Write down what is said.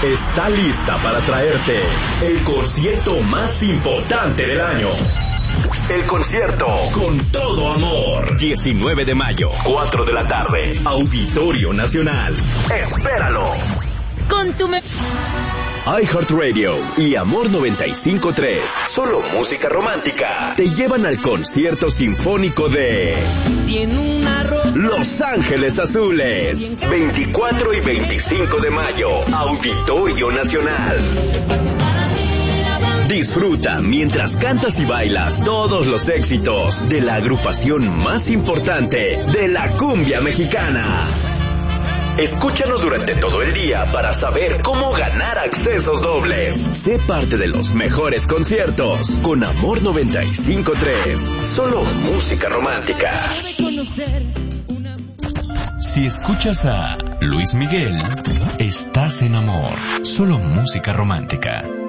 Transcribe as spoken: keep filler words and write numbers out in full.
está lista para traerte el concierto más importante del año. El concierto Con Todo Amor. diecinueve de mayo, cuatro de la tarde. Auditorio Nacional. Espéralo. Con tu me... iHeartRadio y Amor noventa y cinco punto tres, solo música romántica, te llevan al concierto sinfónico de Tiene una ro- Los Ángeles Azules, veinticuatro y veinticinco de mayo, Auditorio Nacional. Disfruta mientras cantas y bailas todos los éxitos de la agrupación más importante de la cumbia mexicana. Escúchanos durante todo el día para saber cómo ganar accesos dobles. Sé parte de los mejores conciertos con Amor noventa y cinco punto tres. Solo música romántica. Si escuchas a Luis Miguel, estás en Amor. Solo música romántica.